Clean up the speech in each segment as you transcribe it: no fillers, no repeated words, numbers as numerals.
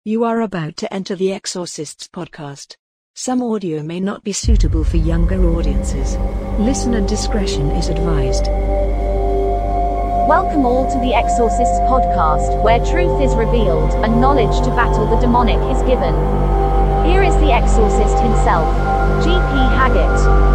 You are about to enter the Exorcists podcast. Some audio may not be suitable for younger audiences. Listener discretion is advised. Welcome all to the Exorcists podcast, where truth is revealed and knowledge to battle the demonic is given. Here is the exorcist himself, G.P. Haggett.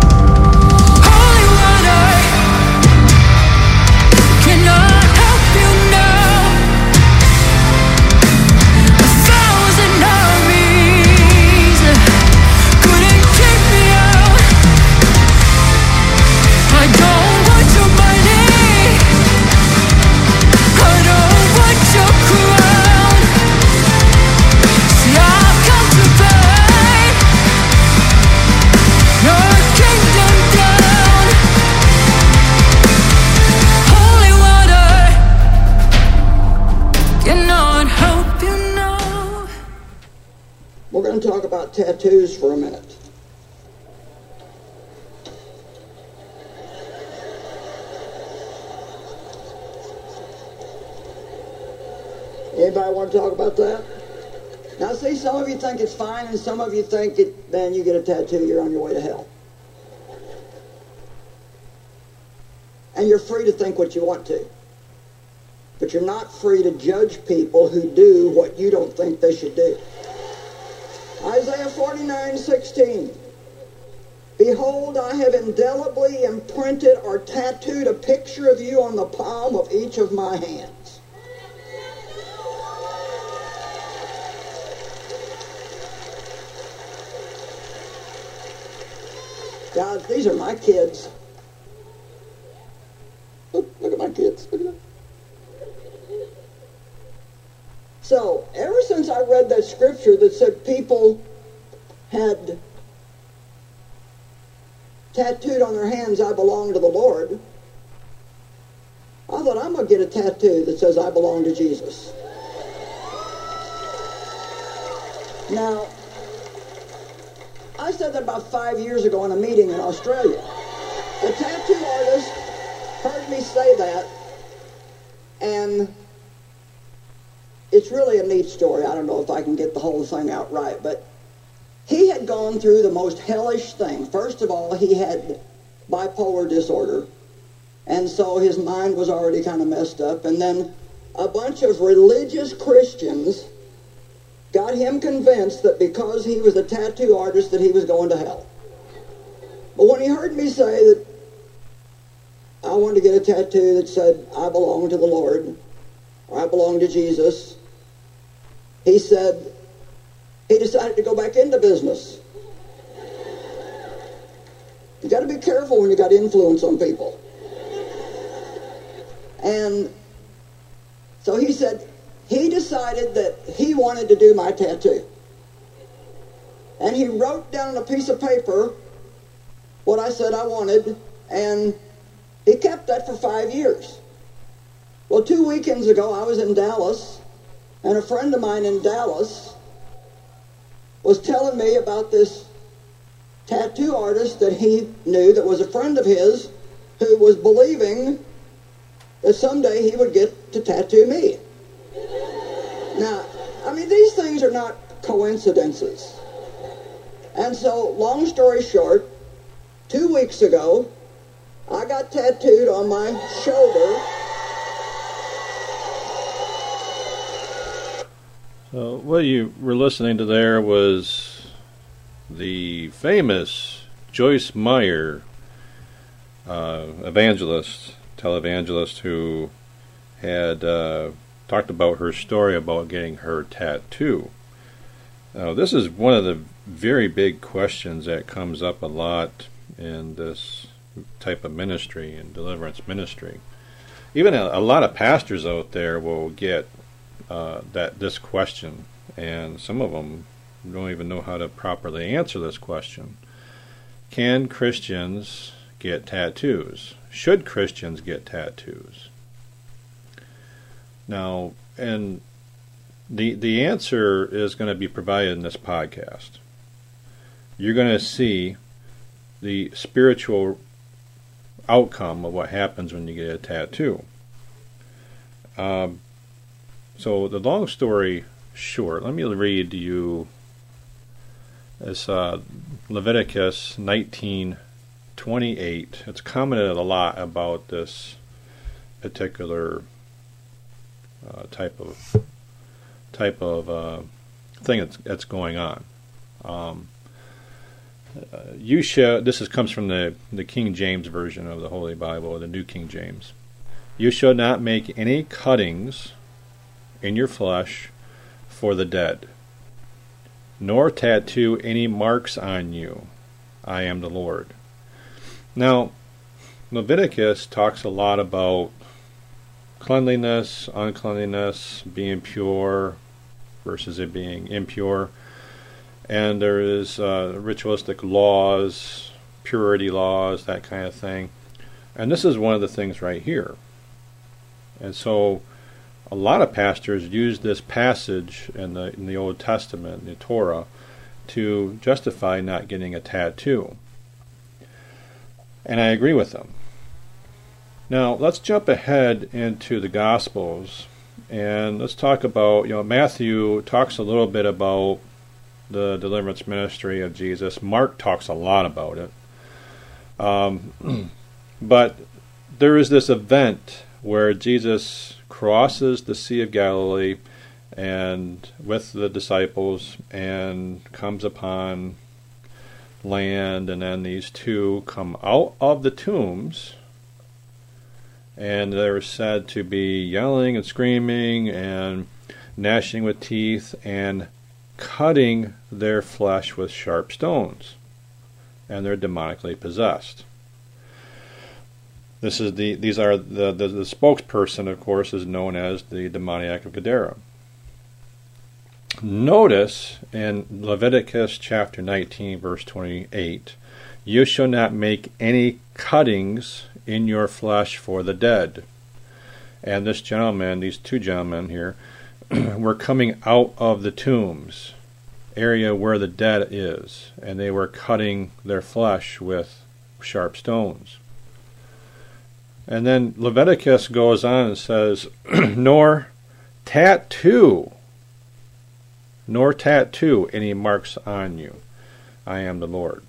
We're going to talk about tattoos for a minute. Anybody want to talk about that? Now see, some of you think it's fine and some of you think then you get a tattoo, you're on your way to hell. And you're free to think what you want to. But you're not free to judge people who do what you don't think they should do. Isaiah 49:16. Behold, I have indelibly imprinted or tattooed a picture of you on the palm of each of my hands. Guys, these are my kids. Look at my kids. Look at them. So, ever since I read that scripture that said people had tattooed on their hands, I belong to the Lord, I thought I'm going to get a tattoo that says I belong to Jesus. Now, I said that about 5 years ago in a meeting in Australia. The tattoo artist heard me say that, and it's really a neat story. I don't know if I can get the whole thing out right, but he had gone through the most hellish thing. First of all, he had bipolar disorder, and so his mind was already kind of messed up. And then a bunch of religious Christians got him convinced that because he was a tattoo artist that he was going to hell. But when he heard me say that I wanted to get a tattoo that said, I belong to the Lord, or I belong to Jesus, he said he decided to go back into business. You got to be careful when you got influence on people. And so he said he decided that he wanted to do my tattoo. And he wrote down on a piece of paper what I said I wanted, and he kept that for 5 years. Well, 2 weekends ago, I was in Dallas, and a friend of mine in Dallas was telling me about this tattoo artist that he knew that was a friend of his who was believing that someday he would get to tattoo me. Now, I mean, these things are not coincidences. And so, long story short, 2 weeks ago, I got tattooed on my shoulder. So what you were listening to there was the famous Joyce Meyer, televangelist who had talked about her story about getting her tattoo. Now, this is one of the very big questions that comes up a lot in this type of ministry and deliverance ministry. Even a lot of pastors out there will get this question, and some of them don't even know how to properly answer this question. Can Christians get tattoos? Should Christians get tattoos? Now, and the answer is going to be provided in this podcast. You're going to see the spiritual outcome of what happens when you get a tattoo. So the long story Sure. Let me read to you this Leviticus 19:28. It's commented a lot about this particular type of thing that's going on. This comes from the King James version of the Holy Bible, the New King James. You shall not make any cuttings in your flesh for the dead, nor tattoo any marks on you. I am the Lord. Now, Leviticus talks a lot about cleanliness, uncleanliness, being pure versus it being impure. And there is ritualistic laws, purity laws, that kind of thing. And this is one of the things right here. And so a lot of pastors use this passage in the Old Testament, the Torah, to justify not getting a tattoo. And I agree with them. Now, let's jump ahead into the Gospels, and let's talk about, Matthew talks a little bit about the deliverance ministry of Jesus. Mark talks a lot about it. But there is this event where Jesus crosses the Sea of Galilee and with the disciples and comes upon land, and then these two come out of the tombs, and they're said to be yelling and screaming and gnashing with teeth and cutting their flesh with sharp stones, and they're demonically possessed. These are the spokesperson, of course, is known as the demoniac of Gadara. Notice in Leviticus chapter 19, verse 28, you shall not make any cuttings in your flesh for the dead. And these two gentlemen here, were coming out of the tombs, area where the dead is, and they were cutting their flesh with sharp stones. And then Leviticus goes on and says, nor tattoo any marks on you. I am the Lord.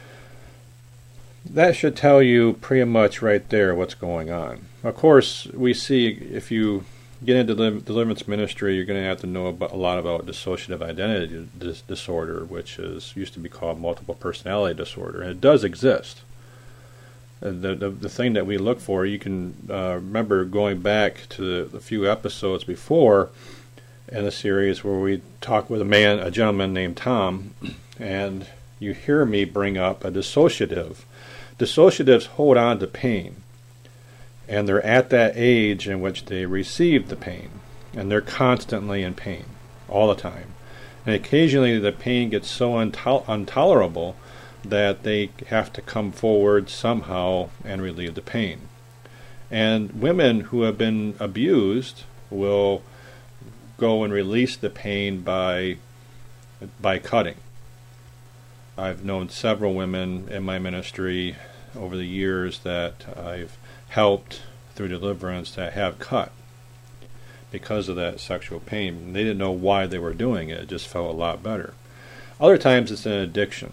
That should tell you pretty much right there what's going on. Of course, we see if you get into deliverance ministry, you're going to have to know a lot about dissociative identity disorder, which used to be called multiple personality disorder, and it does exist. The thing that we look for, you can remember going back to the few episodes before in the series where we talk with a gentleman named Tom, and you hear me bring up a dissociative. Dissociatives hold on to pain, and they're at that age in which they receive the pain, and they're constantly in pain all the time. And occasionally the pain gets so intolerable that they have to come forward somehow and relieve the pain. And women who have been abused will go and release the pain by cutting. I've known several women in my ministry over the years that I've helped through deliverance that have cut because of that sexual pain. They didn't know why they were doing it. It just felt a lot better. Other times it's an addiction.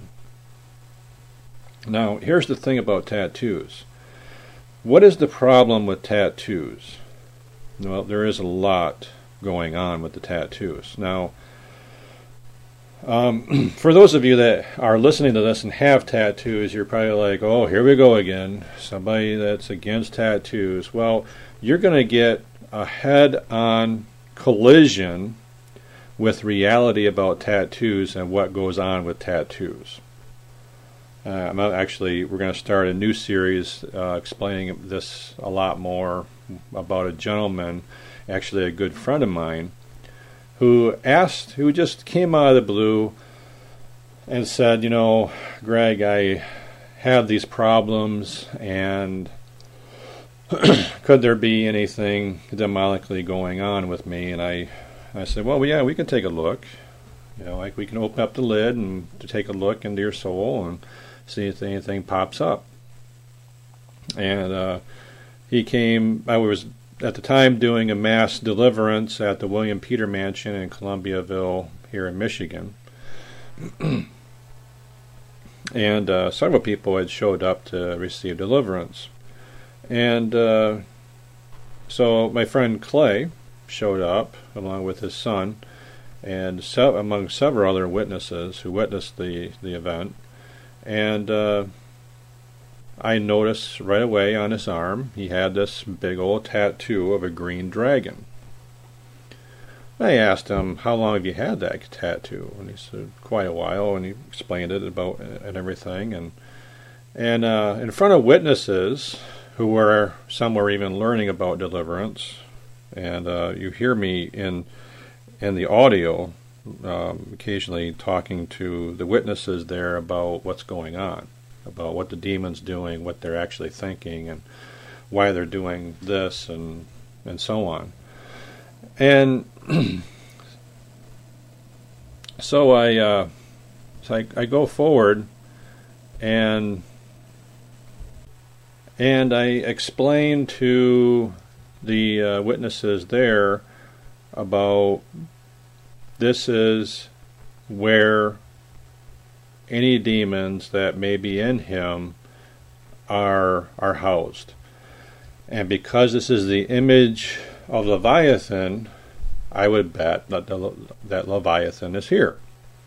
Now, here's the thing about tattoos. What is the problem with tattoos? Well, there is a lot going on with the tattoos. Now, for those of you that are listening to this and have tattoos, you're probably like, oh, here we go again. Somebody that's against tattoos. Well, you're going to get a head-on collision with reality about tattoos and what goes on with tattoos. We're going to start a new series explaining this a lot more about a gentleman, actually a good friend of mine, who just came out of the blue and said, Greg, I have these problems, and could there be anything demonically going on with me? And I said, well, yeah, we can take a look. We can open up the lid and take a look into your soul and see if anything pops up. And he came. I was at the time doing a mass deliverance at the William Peter Mansion in Columbiaville here in Michigan. And several people had showed up to receive deliverance. And so my friend Clay showed up along with his son and among several other witnesses who witnessed the event. And I noticed right away on his arm he had this big old tattoo of a green dragon. I asked him, how long have you had that tattoo? And he said, quite a while, and he explained it about and everything. And in front of witnesses who were, some were even learning about deliverance, and you hear me in the audio occasionally talking to the witnesses there about what's going on, about what the demon's doing, what they're actually thinking, and why they're doing this, and so on. And so I go forward and I explain to the witnesses there about this is where any demons that may be in him are housed. And because this is the image of Leviathan, I would bet that Leviathan is here.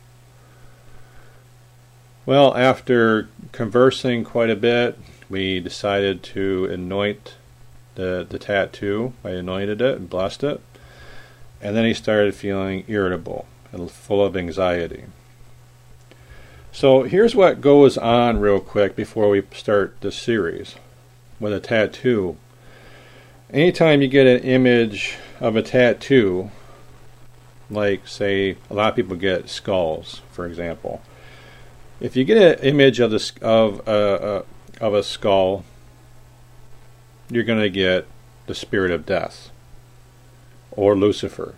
Well, after conversing quite a bit, we decided to anoint the tattoo. I anointed it and blessed it. And then he started feeling irritable and full of anxiety. So here's what goes on real quick before we start this series with a tattoo. Anytime you get an image of a tattoo, like, say, a lot of people get skulls, for example. If you get an image of a skull, you're going to get the spirit of death, or Lucifer.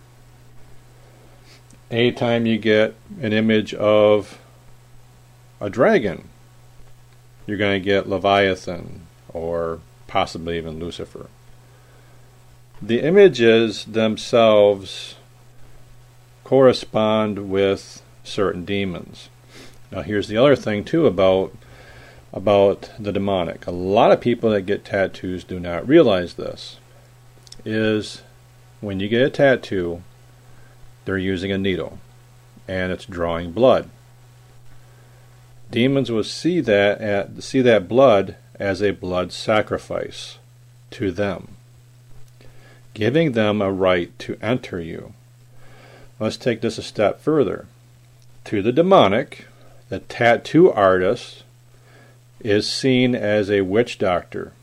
Anytime you get an image of a dragon, you're going to get Leviathan, or possibly even Lucifer. The images themselves correspond with certain demons. Now here's the other thing too about the demonic. A lot of people that get tattoos do not realize this. Is when you get a tattoo, they're using a needle and it's drawing blood. Demons will see that blood as a blood sacrifice to them, giving them a right to enter you. Let's take this a step further. To the demonic, the tattoo artist is seen as a witch doctor.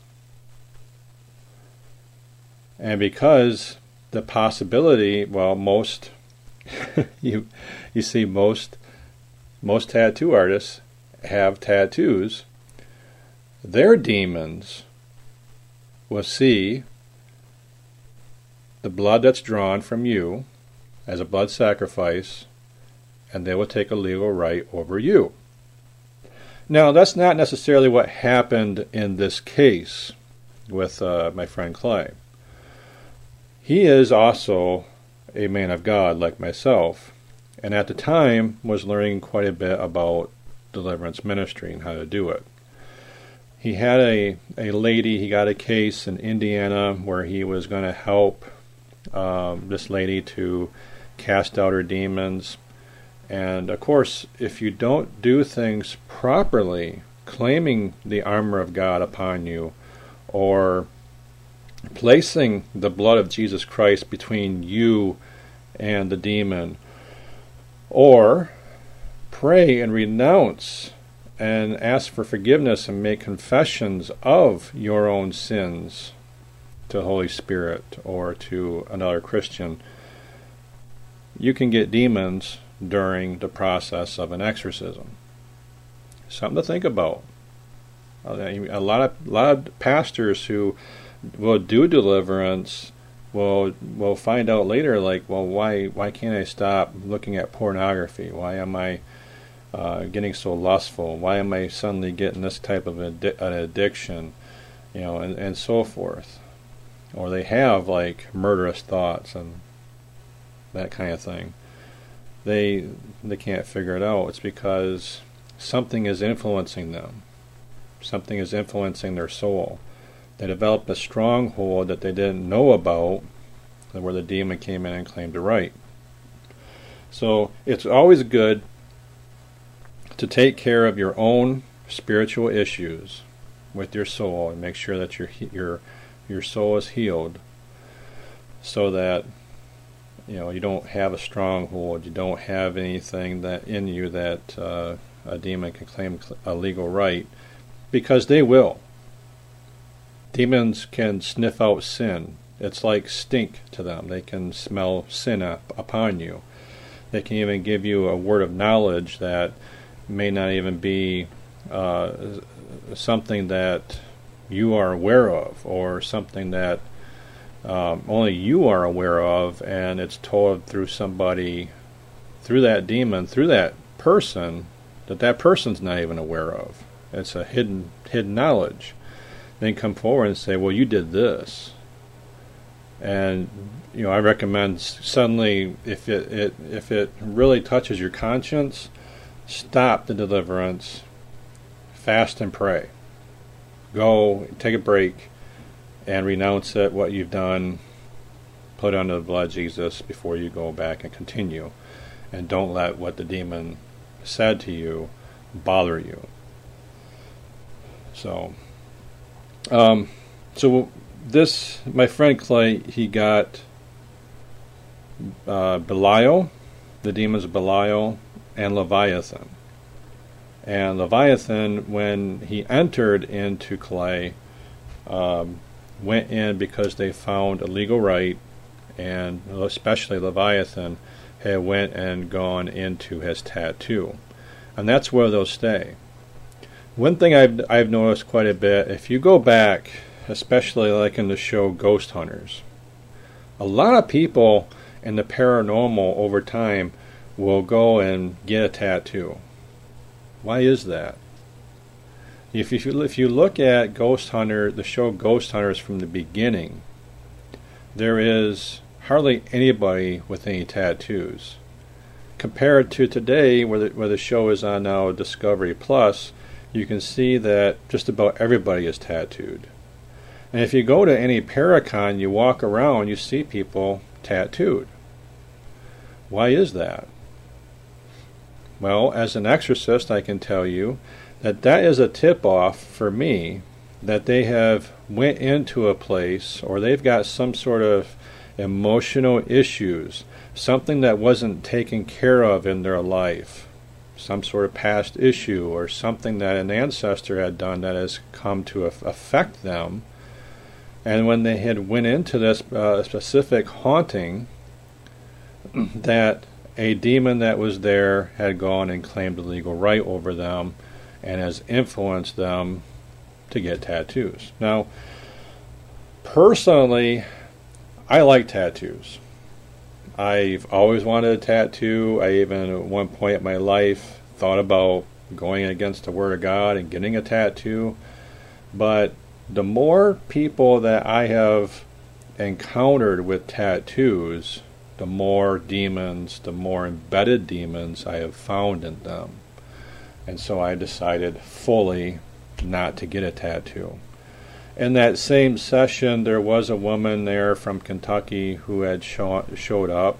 And because the possibility, well, most you see most tattoo artists have tattoos, their demons will see the blood that's drawn from you as a blood sacrifice, and they will take a legal right over you. Now, that's not necessarily what happened in this case with my friend Clay. He is also a man of God like myself, and at the time was learning quite a bit about deliverance ministry and how to do it. He had a lady, he got a case in Indiana where he was going to help this lady to cast out her demons. And of course, if you don't do things properly, claiming the armor of God upon you, or placing the blood of Jesus Christ between you and the demon, or pray and renounce and ask for forgiveness and make confessions of your own sins to the Holy Spirit or to another Christian, you can get demons during the process of an exorcism. Something to think about. A lot of pastors who will do deliverance will find out later, like, well, why can't I stop looking at pornography? Why am I getting so lustful? Why am I suddenly getting this type of an addiction? And so forth. or they have like murderous thoughts and that kind of thing, they can't figure it out. It's because something is influencing them. Something is influencing their soul. They developed a stronghold that they didn't know about, where the demon came in and claimed the right. So it's always good to take care of your own spiritual issues with your soul and make sure that your soul is healed, so that you don't have a stronghold, you don't have anything that in you that a demon can claim a legal right, because they will. Demons can sniff out sin. It's like stink to them. They can smell sin upon you. They can even give you a word of knowledge that may not even be something that you are aware of, or something that only you are aware of, and it's told through somebody, through that demon, through that person, that person's not even aware of. It's a hidden knowledge. Then come forward and say, well, you did this. And I recommend suddenly, if it really touches your conscience, stop the deliverance, fast and pray. Go, take a break, and renounce it, what you've done, put under the blood of Jesus before you go back and continue. And don't let what the demon said to you bother you. So this, my friend Clay, he got Belial, the demons of Belial, and Leviathan. And Leviathan, when he entered into Clay, went in because they found a legal right, and especially Leviathan had went and gone into his tattoo. And that's where they'll stay. One thing I've noticed quite a bit, if you go back, especially like in the show Ghost Hunters, a lot of people in the paranormal over time will go and get a tattoo. Why is that? If you look at Ghost Hunter, the show Ghost Hunters from the beginning, there is hardly anybody with any tattoos. Compared to today, where the show is on now Discovery Plus, you can see that just about everybody is tattooed. And if you go to any Paracon, you walk around, you see people tattooed. Why is that? Well, as an exorcist, I can tell you that is a tip-off for me that they have went into a place, or they've got some sort of emotional issues, something that wasn't taken care of in their life, some sort of past issue, or something that an ancestor had done that has come to affect them. And when they had went into this specific haunting, that a demon that was there had gone and claimed a legal right over them and has influenced them to get tattoos. Now, personally, I like tattoos. I've always wanted a tattoo. I even at one point in my life thought about going against the Word of God and getting a tattoo. But the more people that I have encountered with tattoos, the more demons, the more embedded demons I have found in them. And so I decided fully not to get a tattoo. In that same session, there was a woman there from Kentucky who had showed up.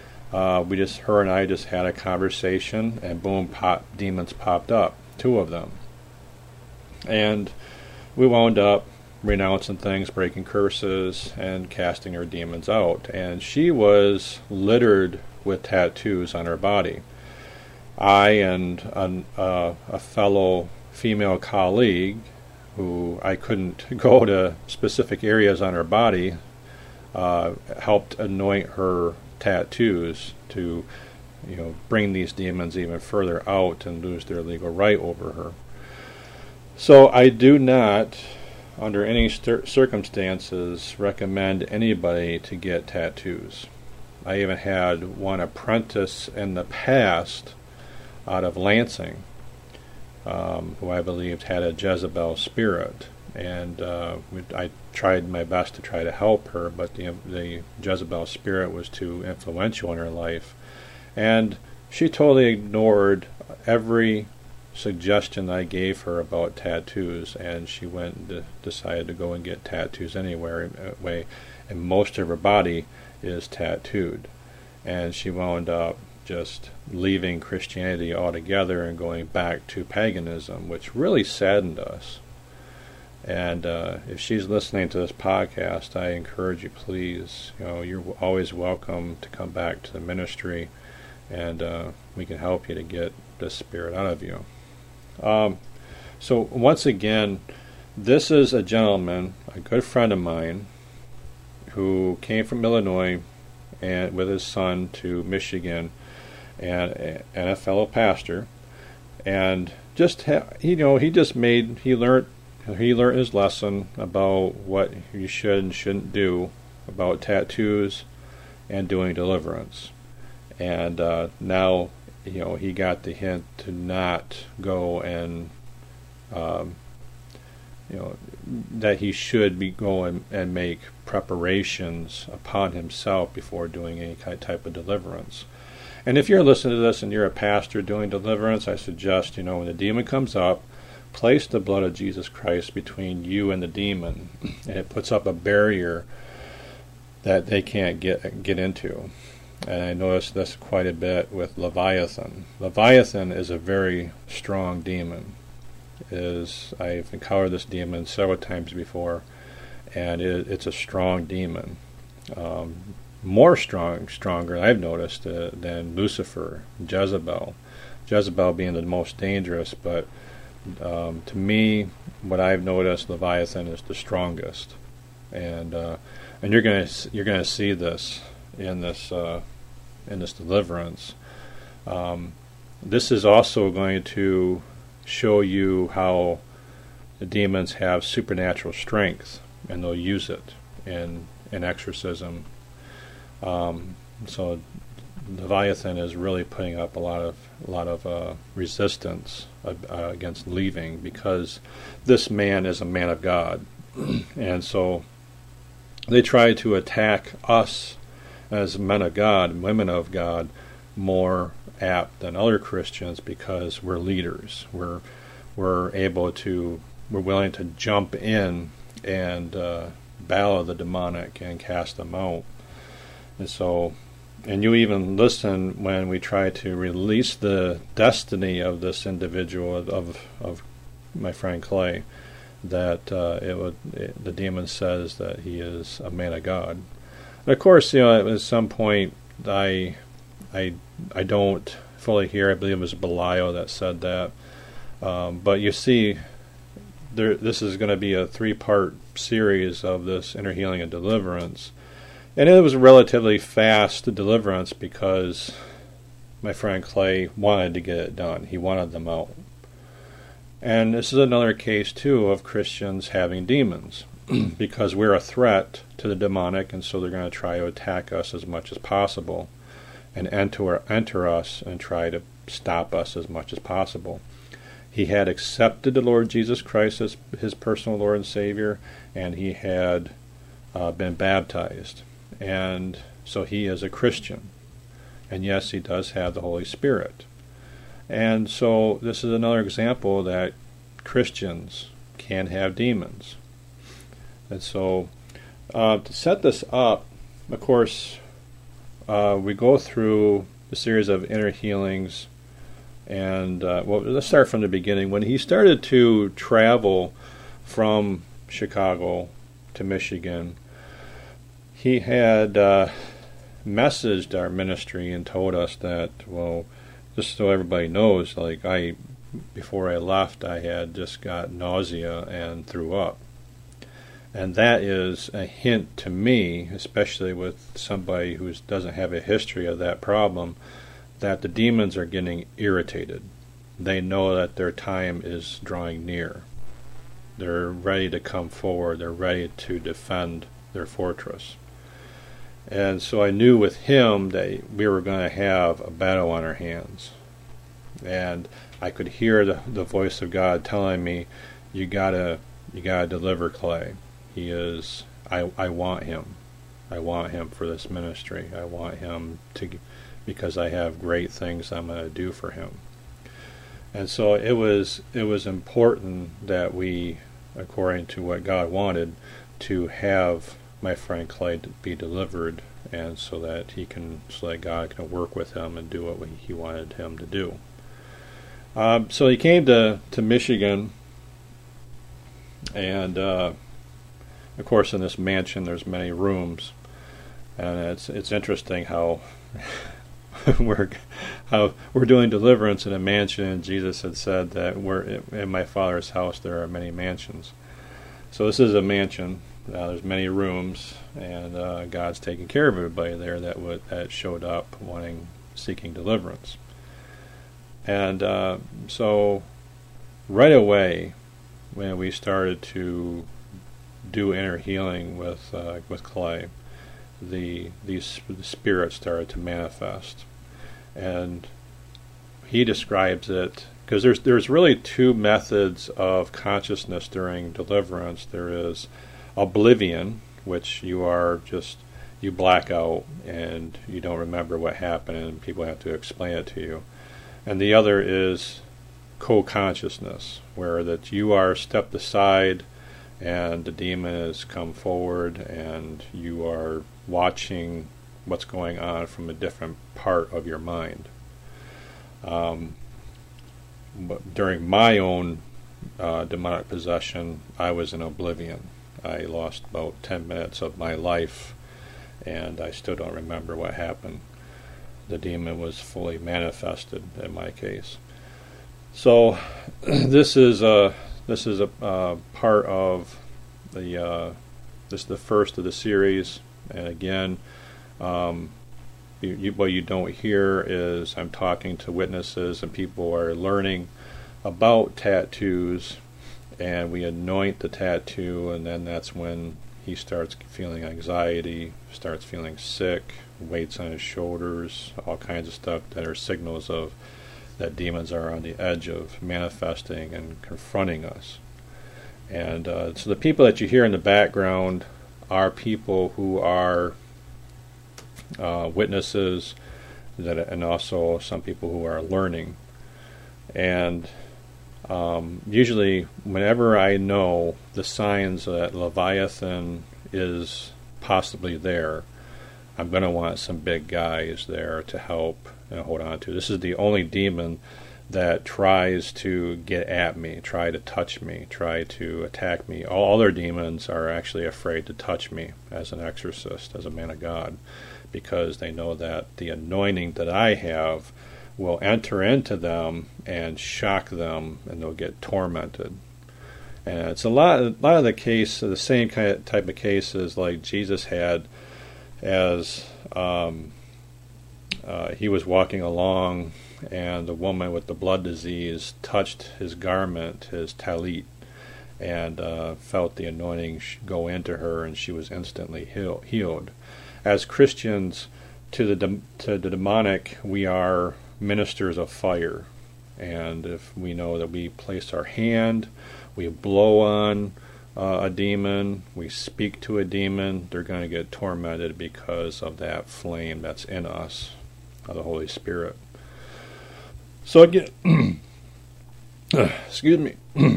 Her and I just had a conversation, and boom, demons popped up, 2 of them. And we wound up renouncing things, breaking curses, and casting her demons out. And she was littered with tattoos on her body. I and a fellow female colleague, who I couldn't go to specific areas on her body, helped anoint her tattoos to, bring these demons even further out and lose their legal right over her. So I do not, under any circumstances, recommend anybody to get tattoos. I even had one apprentice in the past out of Lansing, who I believed had a Jezebel spirit. and I tried my best to try to help her, but the Jezebel spirit was too influential in her life, and she totally ignored every suggestion I gave her about tattoos, and she went and decided to go and get tattoos anyway, and most of her body is tattooed, and she wound up just leaving Christianity altogether and going back to paganism, which really saddened us. And if she's listening to this podcast, I encourage you, please, you're always welcome to come back to the ministry, and we can help you to get this spirit out of you. So once again, this is a gentleman, a good friend of mine, who came from Illinois and with his son to Michigan, and a fellow pastor, and he learned his lesson about what you should and shouldn't do about tattoos and doing deliverance, and now he got the hint to not go and that he should be going and make preparations upon himself before doing any type of deliverance. And if you're listening to this and you're a pastor doing deliverance, I suggest, when the demon comes up, place the blood of Jesus Christ between you and the demon, and it puts up a barrier that they can't get into. And I noticed this quite a bit with Leviathan. Leviathan is a very strong demon. I've encountered this demon several times before, and it's a strong demon. Stronger, I've noticed, than Lucifer, Jezebel. Jezebel being the most dangerous, but to me, what I've noticed, Leviathan is the strongest, and you're gonna see this in this deliverance. This is also going to show you how the demons have supernatural strength, and they'll use it in exorcism. So Leviathan is really putting up a lot of resistance against leaving, because this man is a man of God, and so they try to attack us as men of God and women of God more apt than other Christians, because we're leaders. We're willing to jump in and battle the demonic and cast them out. And you even listen when we try to release the destiny of this individual, of my friend Clay, that the demon says that he is a man of God. And of course, at some point, I don't fully hear. I believe it was Belial that said that. But you see, this is going to be a 3-part series of this inner healing and deliverance. And it was a relatively fast deliverance because my friend Clay wanted to get it done. He wanted them out. And this is another case, too, of Christians having demons, because we're a threat to the demonic, and so they're going to try to attack us as much as possible and enter us and try to stop us as much as possible. He had accepted the Lord Jesus Christ as his personal Lord and Savior, and he had been baptized. And so he is a Christian. And yes, he does have the Holy Spirit. And so this is another example that Christians can have demons. And so to set this up, of course, we go through a series of inner healings. And let's start from the beginning. When he started to travel from Chicago to Michigan, he had messaged our ministry and told us that, well, just so everybody knows, before I left, I had just got nausea and threw up. And that is a hint to me, especially with somebody who doesn't have a history of that problem, that the demons are getting irritated. They know that their time is drawing near. They're ready to come forward. They're ready to defend their fortress. And so I knew with him that we were going to have a battle on our hands. And I could hear the voice of God telling me, you got to you gotta deliver Clay. He is. I want him. I want him for this ministry. I want him to, because I have great things I'm going to do for him. And so it was important that we, according to what God wanted, to have my friend Clay be delivered, and so that God can work with him and do what he wanted him to do. So he came to Michigan, and of course in this mansion there's many rooms, and it's interesting how we're doing deliverance in a mansion, and Jesus had said that in my Father's house there are many mansions. So this is a mansion. There's many rooms, and God's taking care of everybody there that showed up seeking deliverance. And so right away, when we started to do inner healing with Clay, the spirit started to manifest. And he describes it, because there's really two methods of consciousness during deliverance. There is oblivion, which you black out and you don't remember what happened, and people have to explain it to you. And the other is co-consciousness, where that you are stepped aside and the demon has come forward and you are watching what's going on from a different part of your mind. But during my own demonic possession, I was in oblivion. I lost about 10 minutes of my life, and I still don't remember what happened. The demon was fully manifested in my case. So this is a part of this is the first of the series, and again, what you don't hear is I'm talking to witnesses, and people are learning about tattoos, and we anoint the tattoo, and then that's when he starts feeling anxiety, starts feeling sick, weights on his shoulders, all kinds of stuff that are signals of that demons are on the edge of manifesting and confronting us. And so the people that you hear in the background are people who are witnesses, and also some people who are learning. And usually whenever I know the signs that Leviathan is possibly there, I'm going to want some big guys there to help and hold on to. This is the only demon that tries to get at me, try to touch me, try to attack me. All other demons are actually afraid to touch me as an exorcist, as a man of God, because they know that the anointing that I have will enter into them and shock them, and they'll get tormented. And it's a lot of the case, the same type of cases like Jesus had as he was walking along, and the woman with the blood disease touched his garment, his talit, and felt the anointing go into her, and she was instantly healed. As Christians, to the demonic, we are ministers of fire, and if we know that we place our hand, we blow on a demon, we speak to a demon, they're going to get tormented because of that flame that's in us, of the Holy Spirit. So again, excuse me.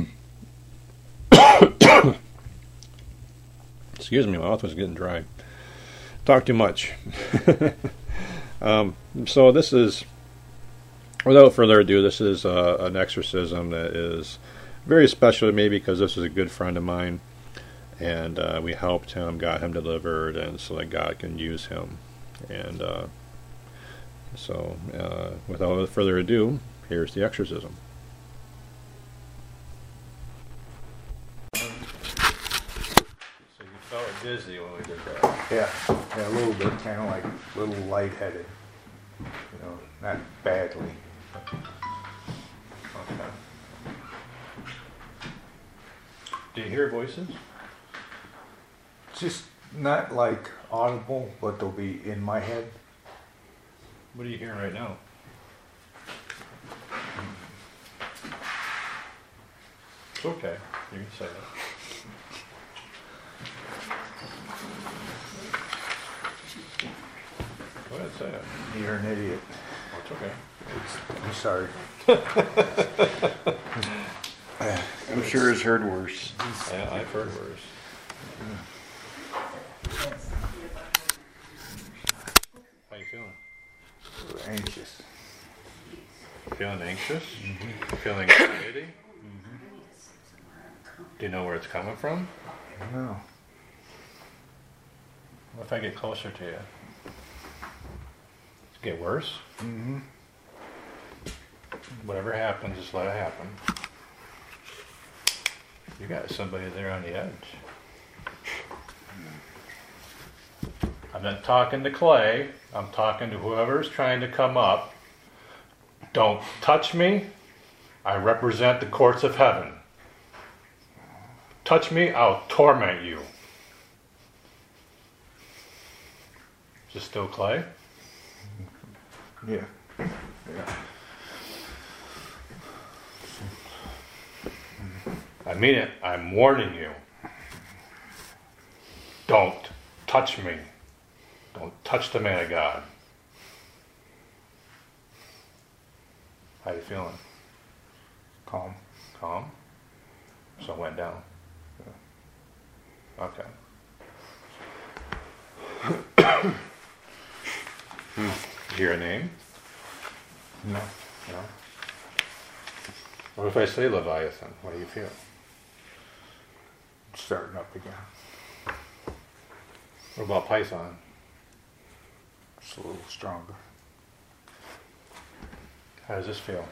Excuse me, my mouth was getting dry. Talk too much. So this is, without further ado, this is an exorcism that is very special to me, because this is a good friend of mine, and we helped him, got him delivered, and so that God can use him. And so without further ado, here's the exorcism. So you felt dizzy when we did that? Yeah, a little bit, kind of like a little lightheaded, not badly. Okay. Do you hear voices? Just not like audible, but they'll be in my head. What are you hearing right now? It's okay. You can say that. say it. You're an idiot. Oh, it's okay. I'm sorry. I'm sure it's heard worse. Yeah, I've heard worse. How you feeling? Anxious. Feeling anxious? Feeling anxiety? Do you know where it's coming from? No. What if I get closer to you? Does it get worse? Mm-hmm. Whatever happens, just let it happen. You got somebody there on the edge. I'm not talking to Clay. I'm talking to whoever's trying to come up. Don't touch me. I represent the courts of heaven. Touch me, I'll torment you. Is it still Clay? Yeah. Yeah. I mean it. I'm warning you. Don't touch me. Don't touch the man of God. How you feeling? Calm. Calm? So it went down. Okay. Hear a name? No. No? What if I say Leviathan? What do you feel? Starting up again. What about Python? It's a little stronger. How does this feel?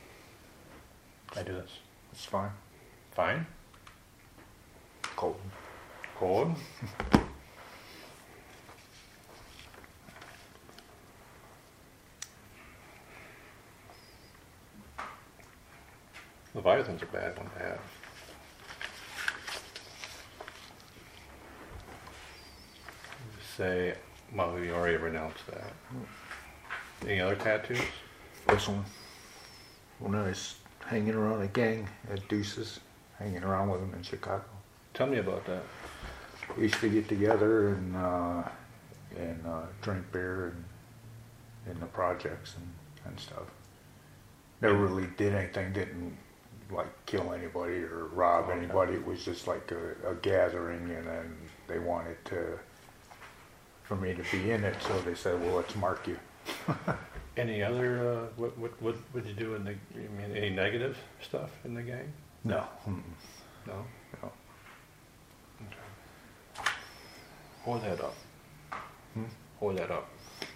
I do this. It's fine. Fine? Cold. Cold? Leviathan's a bad one to have. Say, well, we already renounced that. Any other tattoos? This one. When I was hanging around a gang at Deuces, hanging around with them in Chicago. Tell me about that. We used to get together and drink beer and in the projects and stuff. Never really did anything, didn't like kill anybody or rob anybody. It was just like a gathering, and then they wanted for me to be in it, so they said, well, let's mark you. Any other, what would you do any negative stuff in the gang? No. No? No. Okay. Hold that up. Hold that up.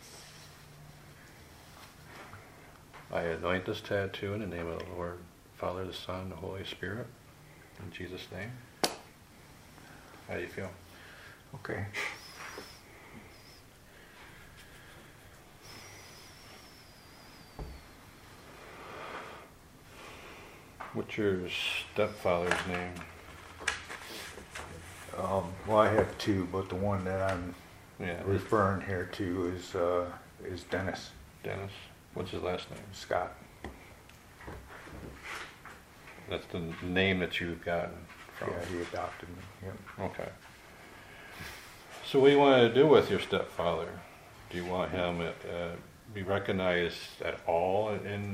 I anoint this tattoo in the name of the Lord, Father, the Son, and the Holy Spirit. In Jesus' name. How do you feel? Okay. What's your stepfather's name? Well, I have two, but the one that I'm Yeah. referring here to is Dennis Dennis. What's his last name? Scott. That's the name that you've gotten from. Yeah, he adopted me. Yep. Okay. So what do you want to do with your stepfather? Do you want him be recognized at all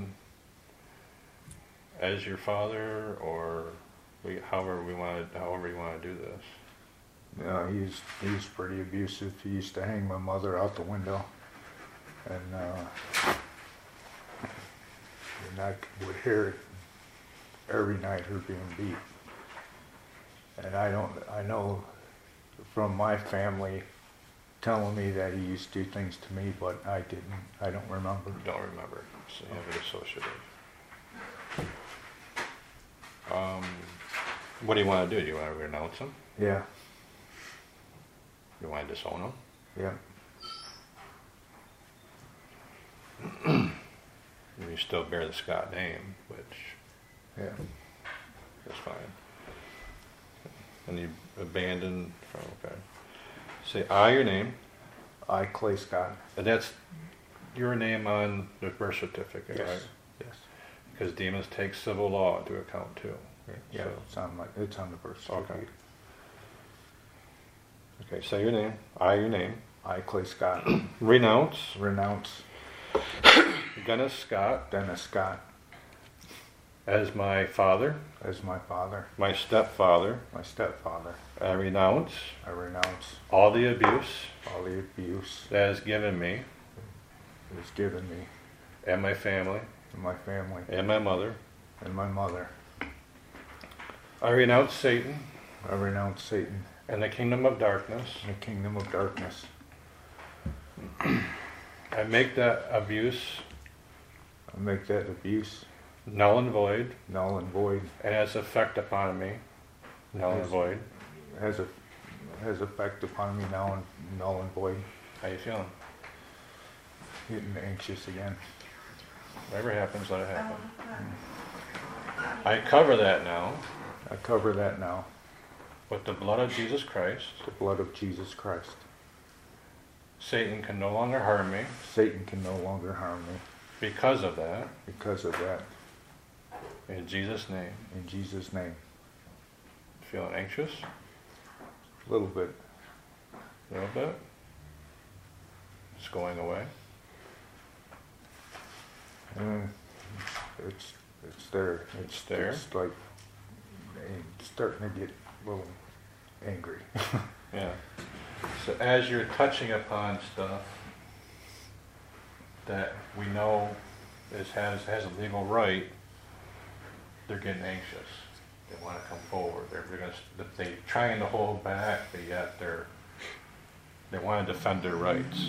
as your father, or however you want to do this? Yeah, he's pretty abusive. He used to hang my mother out the window, and I would hear it every night, her being beat. And I know from my family telling me that he used to do things to me, but I don't remember. Don't remember, so you have it associative. What do you want to do? Do you want to renounce him? Yeah, You want to disown him? yeah. You still bear the Scott name, which Yeah. is fine. And you abandon, okay. Say your name, I, Clay Scott. and that's your name on the birth certificate, Yes. right? Yes. Because demons take civil law into account too. Right? Yeah, So, it's on the birth certificate. okay, say your name, I your name, I, Clay Scott, renounce renounce Dennis Scott Dennis Scott as my father, as my father, my stepfather. my stepfather. I renounce I renounce all the abuse all the abuse that is given me that is given me and my family and my family and my mother. and my mother. I renounce Satan I renounce Satan and the kingdom of darkness. and the kingdom of darkness. I make that abuse I make that abuse null and void null and void. and its effect upon me null and Yes. void. Has effect upon me now and null and void. How you feeling? Getting anxious again. Whatever happens, let it happen. I cover that now I cover that now. with the blood of Jesus Christ. The blood of Jesus Christ. Satan can no longer harm me Satan can no longer harm me because of that. because of that. In Jesus' name. In Jesus' name. Feeling anxious? A little bit. A little bit? It's going away. It's there. It's there. It's like starting to get a little angry. Yeah. So as you're touching upon stuff that we know has a legal right, they're getting anxious. They want to come forward. They're trying to hold back, but yet they want to defend their rights.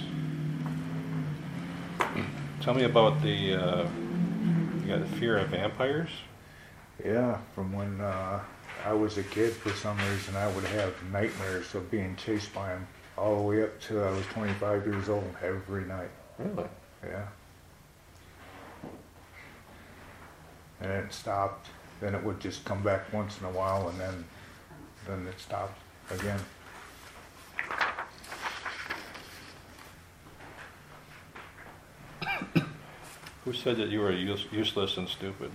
Tell me about you got the fear of vampires? Yeah, from when I was a kid, for some reason I would have nightmares of being chased by them all the way up till I was 25 years old every night. Really? Yeah. And it stopped. Then it would just come back once in a while, and then it stopped again. Who said that you were useless and stupid?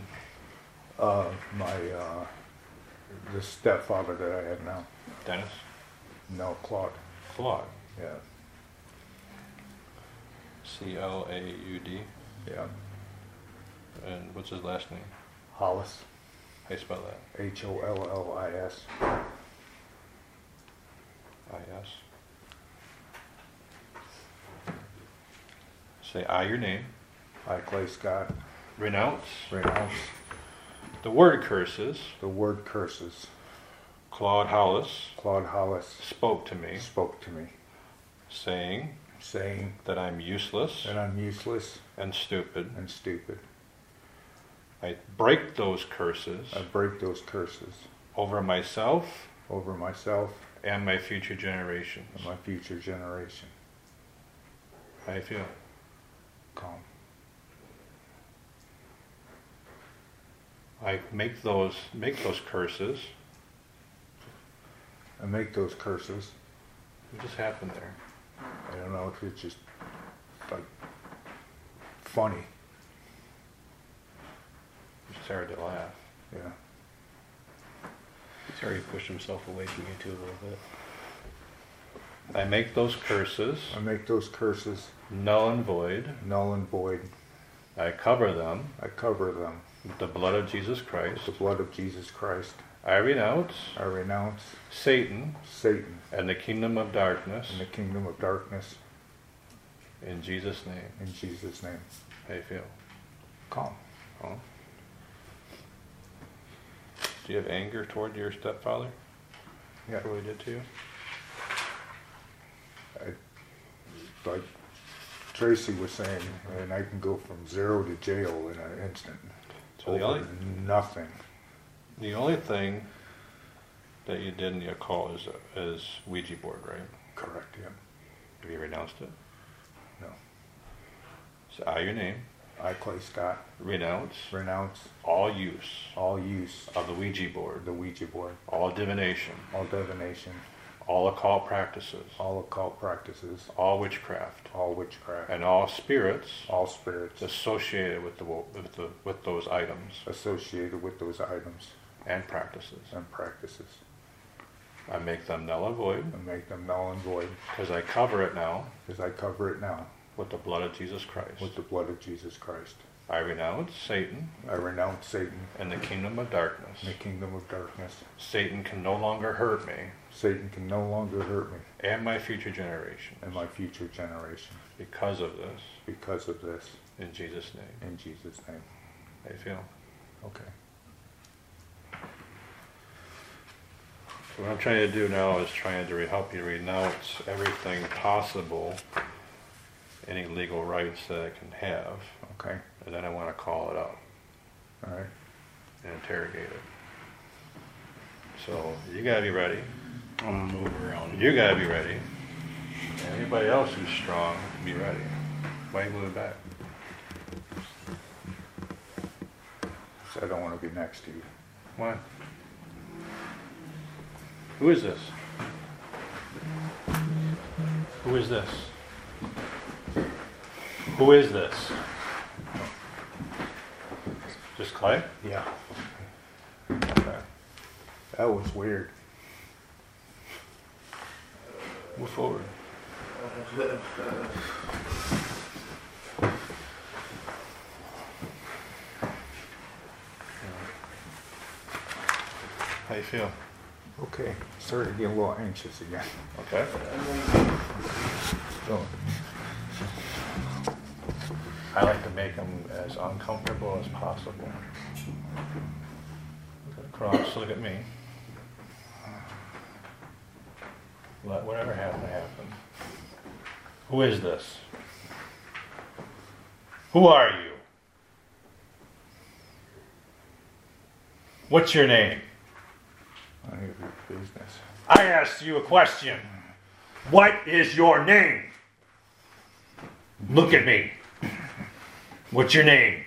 The stepfather that I have now. Dennis? No, Claude. Claude. Yeah. C-L-A-U-D. Yeah. And what's his last name? Hollis. How you spell that? Hollis. I-S. Say I, your name. I, Clay Scott, Renounce renounce the word curses. the word curses. Claude Hollis Claude Hollis spoke to me, spoke to me, saying saying that I'm useless that I'm useless and stupid. and stupid. I break those curses I break those curses over myself over myself and my future generations. and my future generation. How you feel? Calm. I make those curses. I make those curses. What just happened there? I don't know if it's just like funny. You started to laugh. Yeah. He's already pushed himself away from you too a little bit. I make those curses I make those curses null and void. null and void. I cover them I cover them with the blood of Jesus Christ. with the blood of Jesus Christ. I renounce I renounce Satan Satan and the kingdom of darkness and the kingdom of darkness in Jesus' name. in Jesus' name. How you feel? Calm. Oh. Do you have anger toward your stepfather Yeah. for what he did to you? Like Tracy was saying, and I can go from 0 to jail in an instant. So the Over nothing. The only thing that you did in the occult is Ouija board, right? Correct, yeah. Have you renounced it? No. So I, your name, I, Clay Scott, renounce renounce all use all use of the Ouija of board, the Ouija board, all divination, all divination, all occult practices, all occult practices, all witchcraft, all witchcraft, and all spirits all spirits associated with those items associated with those items and practices. and practices. I make them null and void. and make them null and void, Because I cover it now as I cover it now with the blood of Jesus Christ. with the blood of Jesus Christ. I renounce Satan I renounce Satan and the kingdom of darkness. and the kingdom of darkness. Satan can no longer hurt me Satan can no longer hurt me and my future generation and my future generation because of this. because of this. In Jesus' name. In Jesus' name. How you feel? Okay. So what I'm trying to do now is trying to help you renounce everything possible, any legal rights that it can have, Okay. and then I want to call it out All right. and interrogate it. So you gotta be ready. I'm gonna move around. You gotta be ready. And anybody else who's strong, be ready. Why are you moving back? So I don't want to be next to you. Why? Who is this? Who is this? Who is this? Just Clay? Yeah. Okay. That was weird. Move forward. How you feel? Okay. Started to get a little anxious again. Okay. So, I like to make them as uncomfortable as possible. Look across, look at me. Let whatever happen, happen. Who is this? Who are you? What's your name? I need your business. I asked you a question. What is your name? Look at me. What's your name?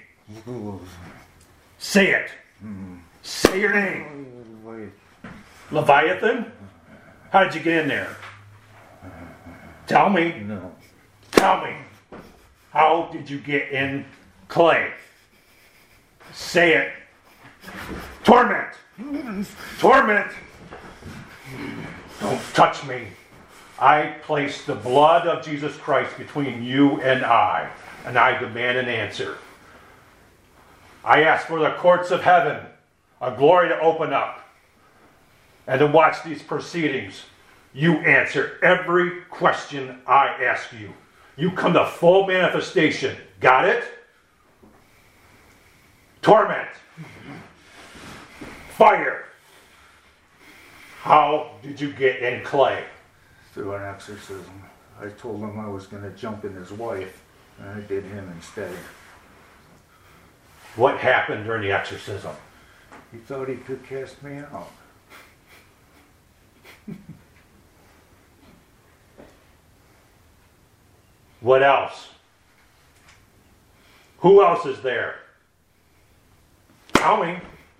Say it. Say your name. Leviathan? How did you get in there? Tell me. No. Tell me. How did you get in clay? Say it. Torment. Torment. Don't touch me. I place the blood of Jesus Christ between you and I demand an answer. I ask for the courts of heaven, a glory to open up, and to watch these proceedings. You answer every question I ask you. You come to full manifestation. Got it? Torment. Fire. How did you get in clay? Through an exorcism. I told him I was going to jump in his wife, and I did him instead. What happened during the exorcism? He thought he could cast me out. What else? Who else is there? Tell me.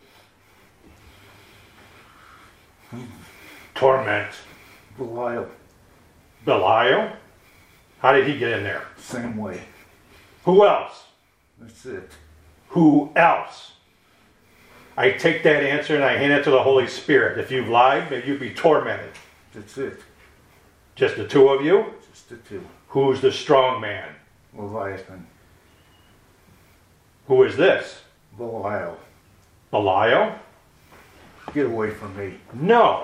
Torment. Belial. Belial? How did he get in there? Same way. Who else? That's it. Who else? I take that answer and I hand it to the Holy Spirit. If you've lied, may you be tormented. That's it. Just the two of you? Just the two. Who's the strong man? Leviathan. Who is this? Belial. Belial? Get away from me. No.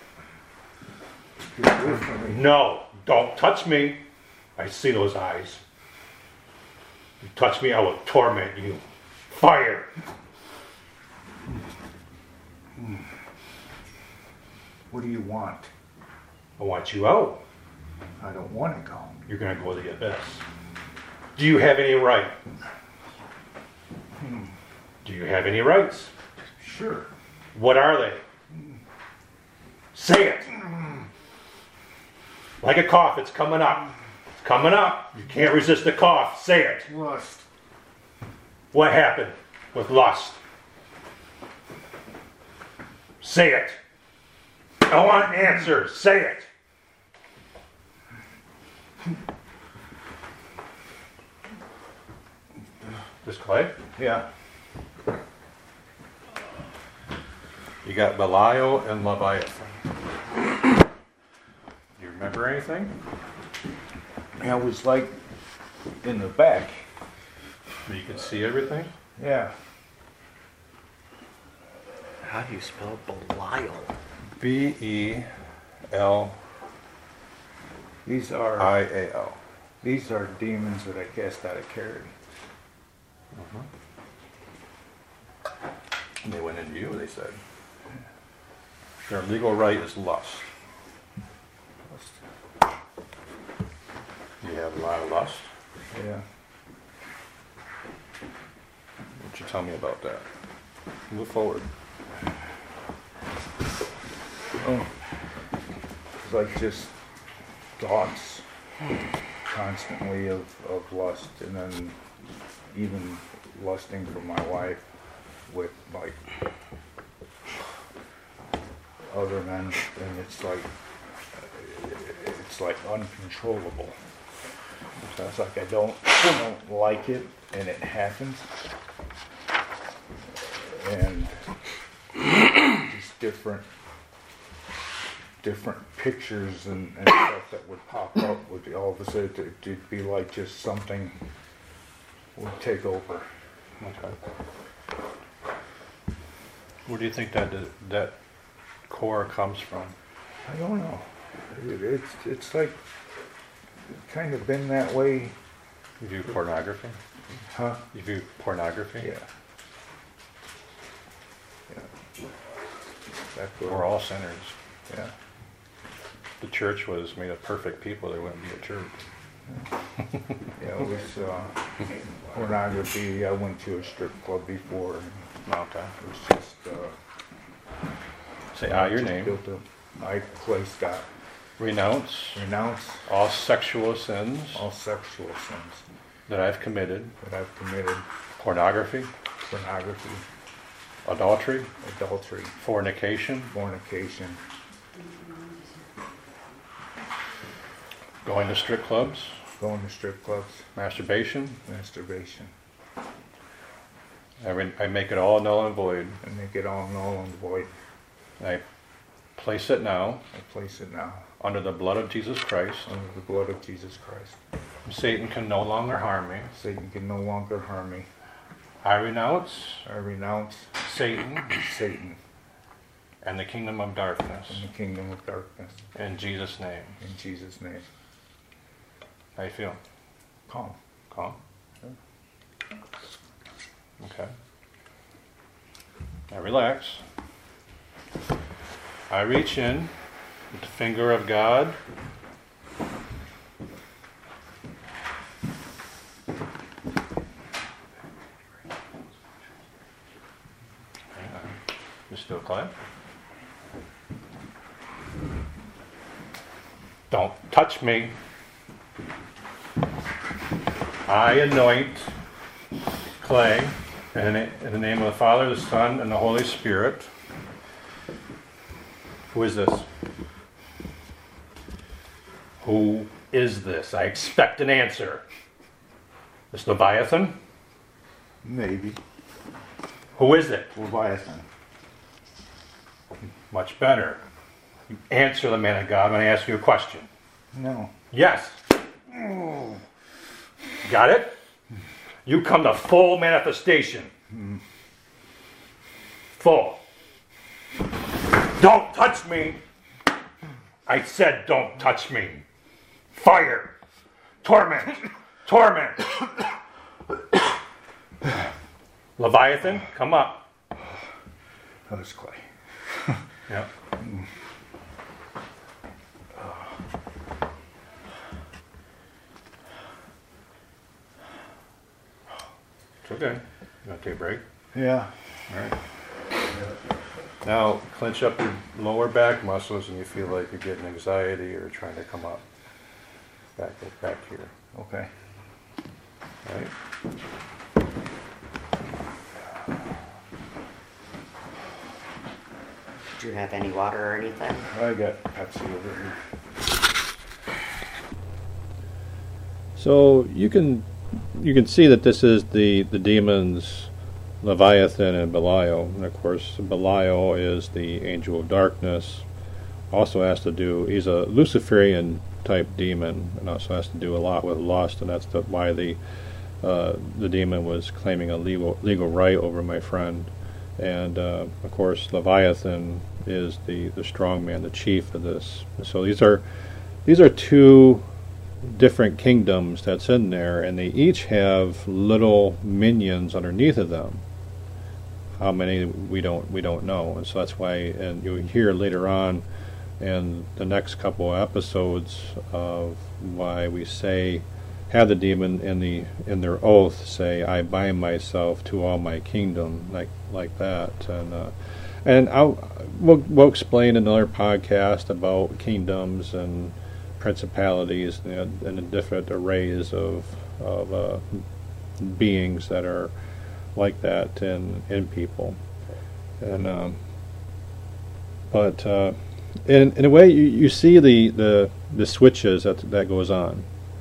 Get away from me. No. Don't touch me. I see those eyes. You touch me, I will torment you. Fire. What do you want? I want you out. I don't want to go. You're going to go to the abyss. Do you have any right? Do you have any rights? Sure. What are they? Say it. Like a cough, it's coming up. It's coming up. You can't resist the cough. Say it. Lust. What happened with lust? Say it. I want an answer. Say it. This Clay? Yeah. You got Belial and Leviathan. Remember anything? And I was like in the back. You can see everything? Yeah. How do you spell Belial? B-E-L-I-A-L. These are demons that I cast out of Carrie. And they went into you, they said. Their legal right is lust. You have a lot of lust. Yeah. Why don't you tell me about that? Move forward. Oh. It's like just thoughts constantly of lust, and then even lusting for my wife with like other men, and it's like uncontrollable. So it's like I don't like it, and it happens, and just different pictures and stuff that would pop up would all of a sudden it'd be like just something would take over. Okay. Where do you think that core comes from? I don't know. It's like kind of been that way. You view pornography? Huh? You view pornography? Yeah. That's what, We're all sinners. yeah. The church was made of perfect people. There wouldn't be a church. Yeah, it was pornography. I went to a strip club before. And Okay. it was just Say your name. built up. My place got Renounce renounced all sexual sins all sexual sins that I've committed. that I've committed: Pornography, pornography, adultery, fornication, going to strip clubs, going to strip clubs, masturbation. I make it all null and void. and make it all null and void. I place it now I place it now under the blood of Jesus Christ. under the blood of Jesus Christ. Satan can no longer harm me. Satan can no longer harm me. I renounce I renounce Satan Satan and the kingdom of darkness. and the kingdom of darkness. In Jesus' name. In Jesus' name. How you feel? Calm. Calm? Okay. Now relax. I reach in with the finger of God. Hang on. You still clap? Don't touch me. I anoint clay in the name of the Father, the Son, and the Holy Spirit. Who is this? Who is this? I expect an answer. This Leviathan? Maybe. Who is it? Leviathan. Much better. You answer the man of God when I ask you a question. No. Yes. Got it? You come to full manifestation. Full. Don't touch me. I said don't touch me. Fire. Torment. Torment. Leviathan, come up. That was clay. Yeah. It's okay. You want to take a break? Yeah. All right. Now, clench up your lower back muscles and you feel like you're getting anxiety or trying to come up. Back here. Okay. All right? Do you have any water or anything? I got Pepsi over here. So you can see that this is the demons Leviathan and Belial. And of course, Belial is the angel of darkness, also has to do. He's a Luciferian type demon, and also has to do a lot with lust, and that's why the demon was claiming a legal right over my friend. And of course, Leviathan is the strong man, the chief of this. So these are two different kingdoms that's in there, and they each have little minions underneath of them. How many we don't know, and so that's why. And you'll hear later on in the next couple of episodes of why we say, have the demon in their oath say, I bind myself to all my kingdom, like that. And we'll explain in another podcast about kingdoms and principalities, and the different arrays of beings that are like that in people. And but in a way, you see the switches that goes on.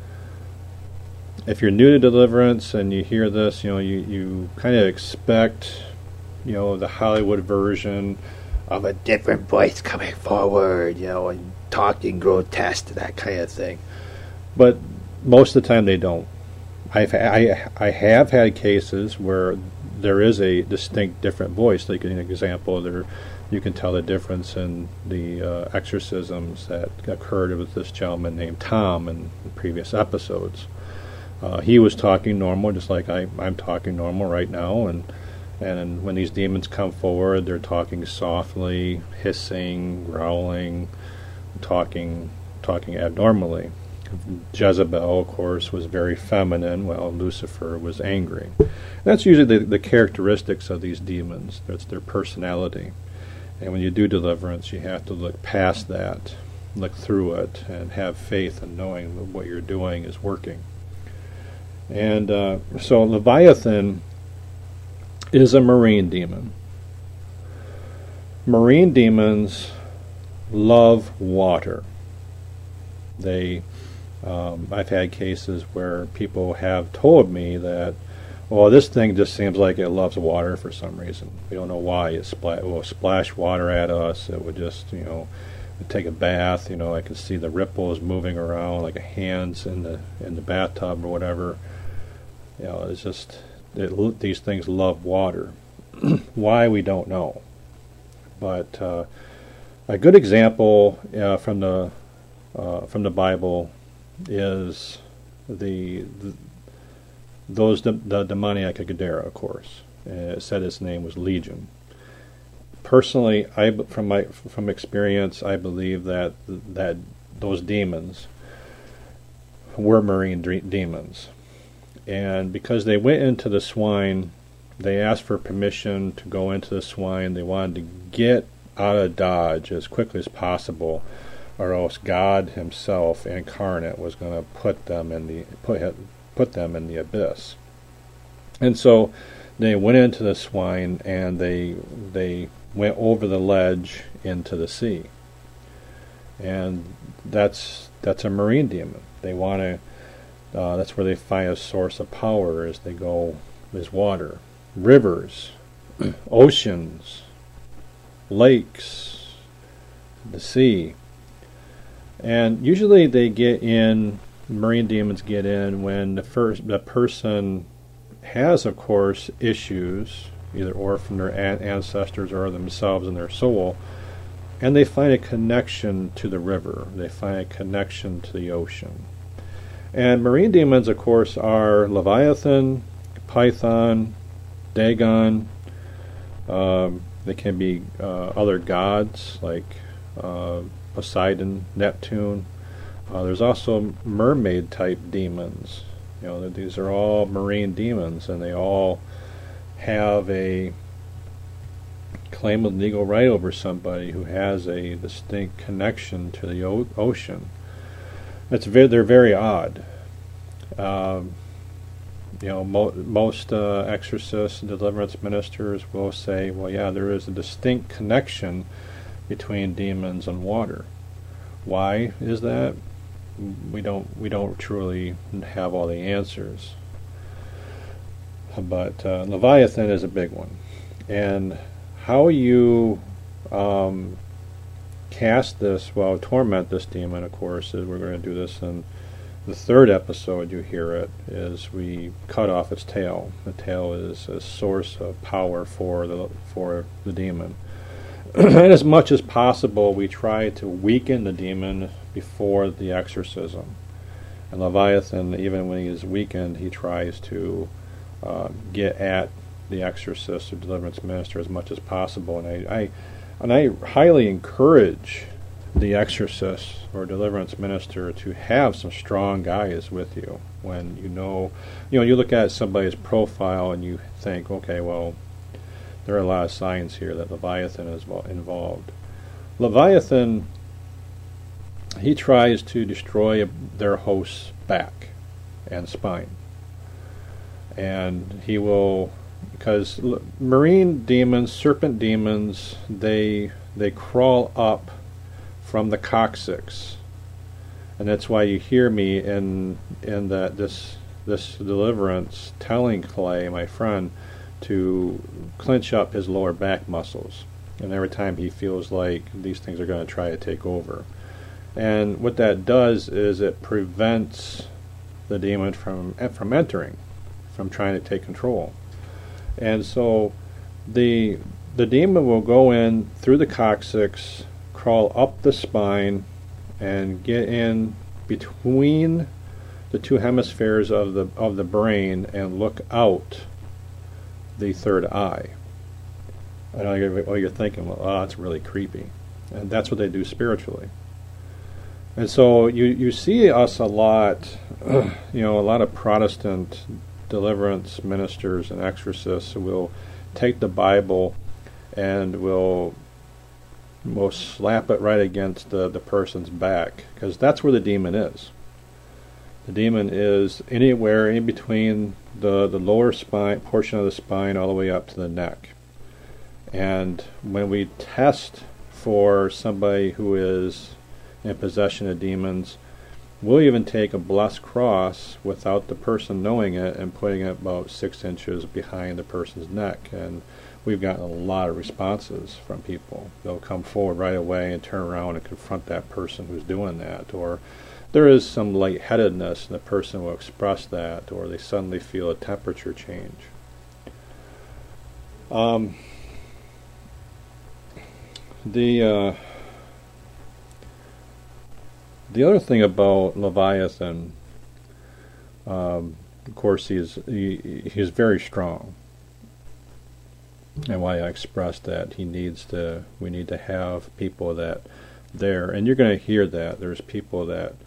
If you're new to deliverance and you hear this, you kind of expect, the Hollywood version of a different voice coming forward, and talking grotesque, that kind of thing. But most of the time they don't. I have had cases where there is a distinct different voice. Like an example, you can tell the difference in the exorcisms that occurred with this gentleman named Tom in previous episodes. He was talking normal, just like I'm talking normal right now, and when these demons come forward, they're talking softly, hissing, growling, talking abnormally. Jezebel, of course, was very feminine, while Lucifer was angry. That's usually the characteristics of these demons. That's their personality. And when you do deliverance, you have to look past that, look through it, and have faith in knowing that what you're doing is working. And so Leviathan is a marine demon. Marine demons love water. I've had cases where people have told me that, well, this thing just seems like it loves water for some reason. We don't know why. It will splash water at us. It would just, take a bath. I could see the ripples moving around like hands in the bathtub or whatever. It's just these things love water. Why, we don't know. But a good example from the Bible is the demoniac of Gadara, of course. It said his name was Legion. Personally, from experience, I believe that those demons were marine demons. And because they went into the swine, they asked for permission to go into the swine. They wanted to get out of Dodge as quickly as possible, or else God Himself incarnate was going to put them in the abyss. And so they went into the swine, and they went over the ledge into the sea. And that's a marine demon. They want to. That's where they find a source of power as they go. Is water, rivers, oceans, lakes, the sea. And usually marine demons get in when the person has, of course, issues, either or from their ancestors or themselves and their soul, and they find a connection to the river. They find a connection to the ocean. And marine demons, of course, are Leviathan, Python, Dagon. They can be other gods like Poseidon, Neptune. There's also mermaid-type demons. These are all marine demons, and they all have a claim of legal right over somebody who has a distinct connection to the ocean. They're very odd. Most exorcists and deliverance ministers will say, well, yeah, there is a distinct connection between demons and water. Why is that? We don't truly have all the answers. But Leviathan is a big one. And how you cast this, well, torment this demon, of course, is we're going to do this in the third episode. You hear it, is we cut off its tail. The tail is a source of power for the demon. And as much as possible, we try to weaken the demon before the exorcism. And Leviathan, even when he is weakened, he tries to get at the exorcist or deliverance minister as much as possible. And I highly encourage the exorcist or deliverance minister to have some strong guys with you. When you look at somebody's profile and you think, okay, well, there are a lot of signs here that Leviathan is involved. Leviathan, he tries to destroy their host's back and spine. And he will, because marine demons, serpent demons, they crawl up from the coccyx. And that's why you hear me in that this deliverance telling Clay, my friend, to clench up his lower back muscles. And every time he feels like these things are going to try to take over. And what that does is it prevents the demon from entering, from trying to take control. And so the demon will go in through the coccyx, crawl up the spine, and get in between the two hemispheres of the brain and look out the third eye. I know you're thinking, well, that's really creepy. And that's what they do spiritually. And so you see us a lot, a lot of Protestant deliverance ministers and exorcists who will take the Bible and will slap it right against the person's back, because that's where the demon is. The demon is anywhere in between the lower spine portion of the spine all the way up to the neck. And when we test for somebody who is in possession of demons, we'll even take a blessed cross without the person knowing it and putting it about 6 inches behind the person's neck. And we've gotten a lot of responses from people. They'll come forward right away and turn around and confront that person who's doing that. Or there is some lightheadedness and the person will express that, or they suddenly feel a temperature change. The other thing about Leviathan, of course, he's very strong, and why I expressed that we need to have people that there, and you're going to hear that there's people that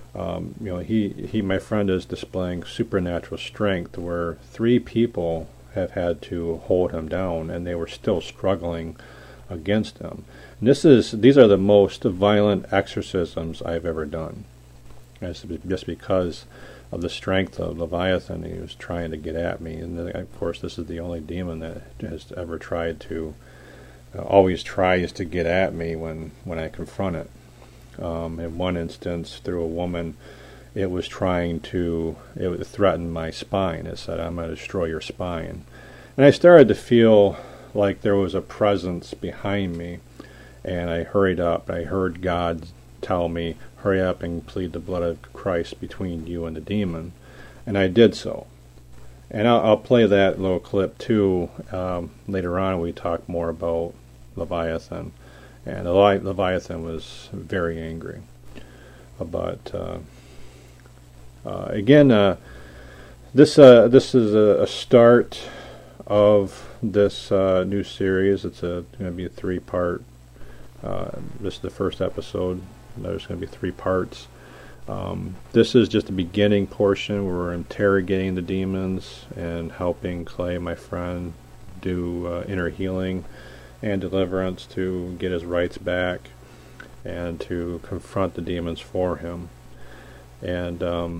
my friend is displaying supernatural strength, where 3 people have had to hold him down, and they were still struggling against him. And these are the most violent exorcisms I've ever done. It's just because of the strength of Leviathan. He was trying to get at me, and of course this is the only demon that has ever tried to, always tries to get at me when I confront it. In one instance, through a woman, it threatened my spine. It said, "I'm going to destroy your spine." And I started to feel like there was a presence behind me, and I hurried up. I heard God tell me, "Hurry up and plead the blood of Christ between you and the demon," and I did so. And I'll play that little clip too later on. We talk more about Leviathan, and Leviathan was very angry. But again, this is a start of this new series. It's going to be a 3-part. This is the first episode. There's going to be 3 parts. This is just the beginning portion where we're interrogating the demons and helping Clay, my friend, do inner healing and deliverance to get his rights back and to confront the demons for him. And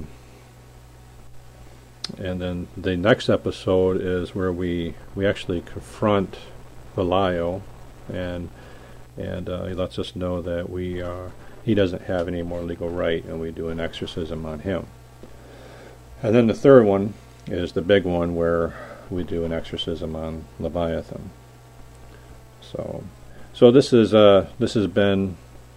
then the next episode is where we actually confront Belial, and he lets us know that he doesn't have any more legal right, and we do an exorcism on him. And then the third one is the big one where we do an exorcism on Leviathan. So this has been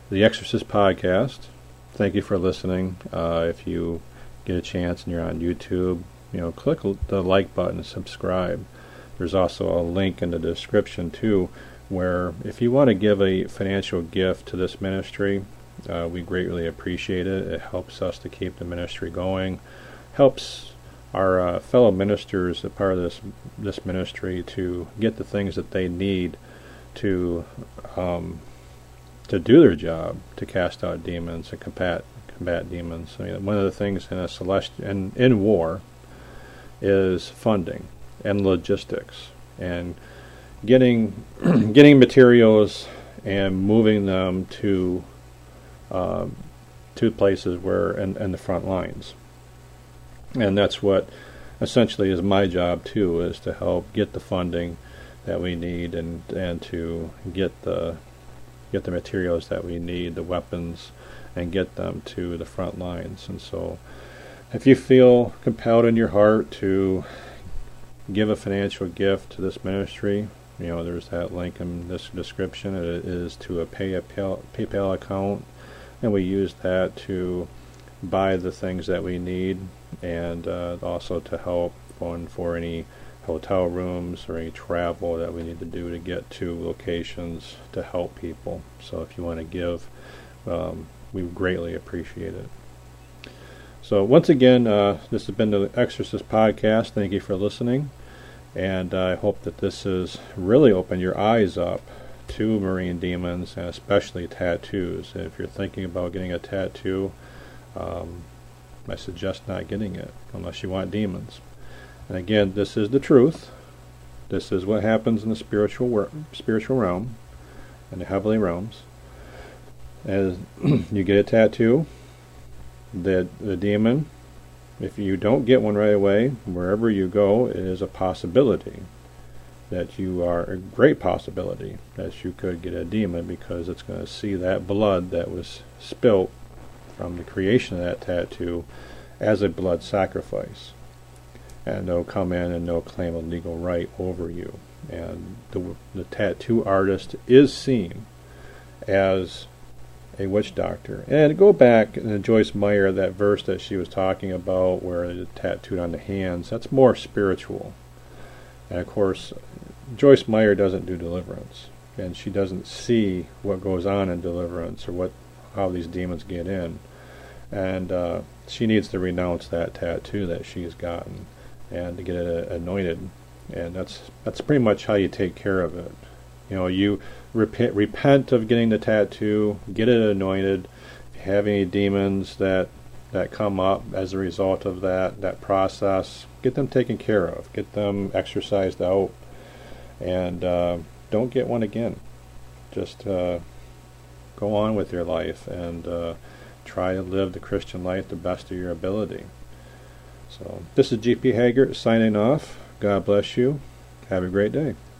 The Exorcist Podcast. Thank you for listening. If you get a chance and you're on YouTube, click the like button and subscribe. There's also a link in the description too, where if you want to give a financial gift to this ministry, we greatly appreciate it. It helps us to keep the ministry going, helps our fellow ministers, a part of this ministry, to get the things that they need to do their job, to cast out demons and combat demons. One of the things in war is funding and logistics, and getting materials and moving them to places where in the front lines. And that's what essentially is my job too, is to help get the funding that we need and to get the materials that we need, the weapons, and get them to the front lines. And so if you feel compelled in your heart to give a financial gift to this ministry, there's that link in this description. It is to a PayPal account, and we use that to buy the things that we need, and also to help fund for any hotel rooms or any travel that we need to do to get to locations to help people. So if you want to give, we greatly appreciate it. So once again, this has been the Exorcist Podcast. Thank you for listening, and I hope that this has really opened your eyes up to marine demons, and especially tattoos. And if you're thinking about getting a tattoo, I suggest not getting it unless you want demons. And again, this is the truth. This is what happens in the spiritual realm, in the heavenly realms. As you get a tattoo, the demon, if you don't get one right away, wherever you go, it is a possibility that a great possibility that you could get a demon, because it's going to see that blood that was spilt from the creation of that tattoo as a blood sacrifice. And they'll come in and they'll claim a legal right over you. And the tattoo artist is seen as a witch doctor. And to go back in Joyce Meyer, that verse that she was talking about where it's tattooed on the hands, that's more spiritual. And of course, Joyce Meyer doesn't do deliverance, and she doesn't see what goes on in deliverance or how these demons get in. And she needs to renounce that tattoo that she's gotten and to get it anointed. And that's pretty much how you take care of it. You repent of getting the tattoo, get it anointed. If you have any demons that come up as a result of that process, get them taken care of, get them exorcised out, and don't get one again. Just go on with your life and try to live the Christian life the best of your ability. So this is G.P. Haggart signing off. God bless you. Have a great day.